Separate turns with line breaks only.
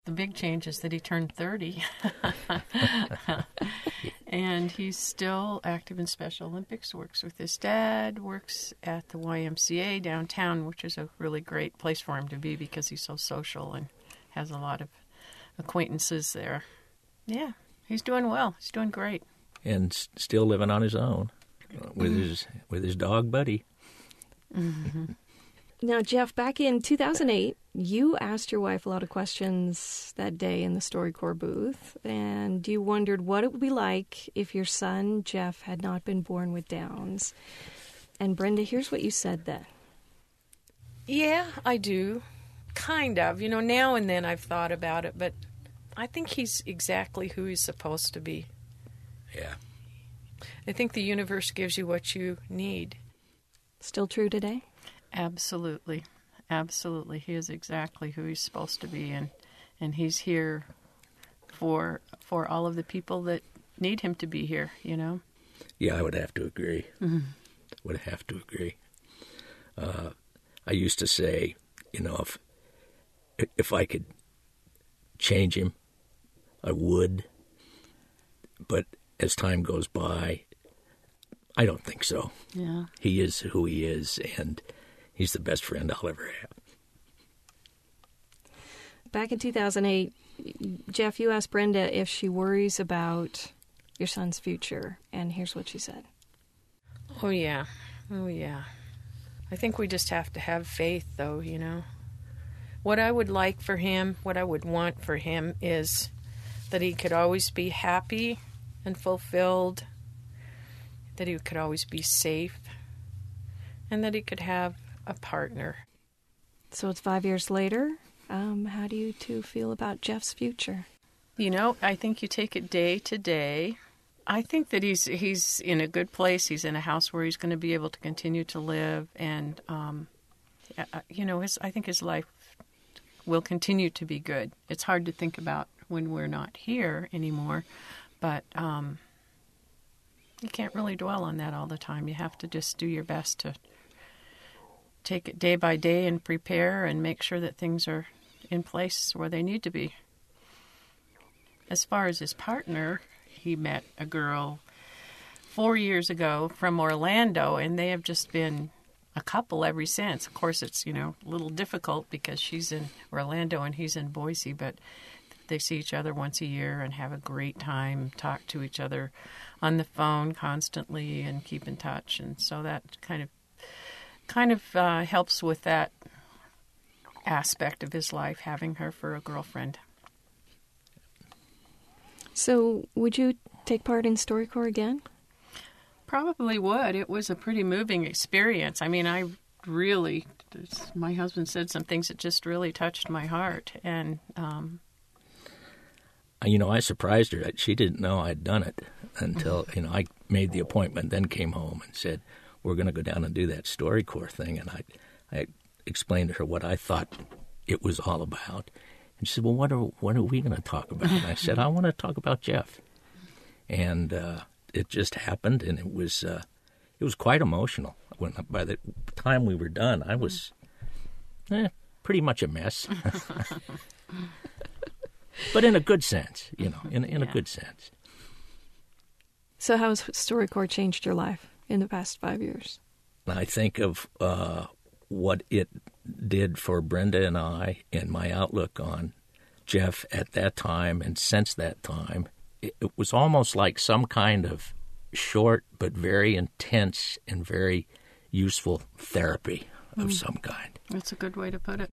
The big change is that he turned 30. And he's still active in Special Olympics, works with his dad, works at the YMCA downtown, which is a really great place for him to be because he's so social and has a lot of acquaintances there. Yeah, he's doing well. He's doing great.
And still living on his own with his dog, Buddy.
Mm-hmm.
Now, Jeff, back in 2008, you asked your wife a lot of questions that day in the StoryCorps booth, and you wondered what it would be like if your son, Jeff, had not been born with Downs. And Brenda, here's what you said then.
Yeah, I do. Kind of. Now and then I've thought about it, but I think he's exactly who he's supposed to be.
Yeah.
I think the universe gives you what you need.
Still true today?
Absolutely. Absolutely. He is exactly who he's supposed to be, and he's here for all of the people that need him to be here,
Yeah, I would have to agree.
Mm-hmm.
Would have to agree. I used to say, if I could change him, I would. But as time goes by, I don't think so.
Yeah.
He is who he is, and he's the best friend I'll ever have.
Back in 2008, Jeff, you asked Brenda if she worries about your son's future, and here's what she said.
Oh, yeah. I think we just have to have faith, though, What I would like for him, what I would want for him is that he could always be happy and fulfilled, that he could always be safe, and that he could have a partner.
So it's 5 years later. How do you two feel about Jeff's future?
I think you take it day to day. I think that he's in a good place. He's in a house where he's going to be able to continue to live, and I think his life will continue to be good. It's hard to think about when we're not here anymore, but you can't really dwell on that all the time. You have to just do your best to take it day by day and prepare and make sure that things are in place where they need to be. As far as his partner, he met a girl 4 years ago from Orlando, and they have just been a couple ever since. Of course, it's, a little difficult because she's in Orlando and he's in Boise, but they see each other once a year and have a great time, talk to each other on the phone constantly and keep in touch. And so that kind of helps with that aspect of his life, having her for a girlfriend.
So would you take part in StoryCorps again?
Probably would. It was a pretty moving experience. I mean, my husband said some things that just really touched my heart. And,
I surprised her. She didn't know I'd done it until, I made the appointment, then came home and said, we're going to go down and do that StoryCorps thing. And I explained to her what I thought it was all about. And she said, well, what are we going to talk about? And I said, I want to talk about Jeff. And it just happened, and it was quite emotional. By the time we were done, I was pretty much a mess. But in a good sense, in a good sense.
So how has StoryCorps changed your life in the past 5 years?
I think of what it did for Brenda and I and my outlook on Jeff at that time and since that time. It was almost like some kind of short but very intense and very useful therapy of some kind.
That's a good way to put it.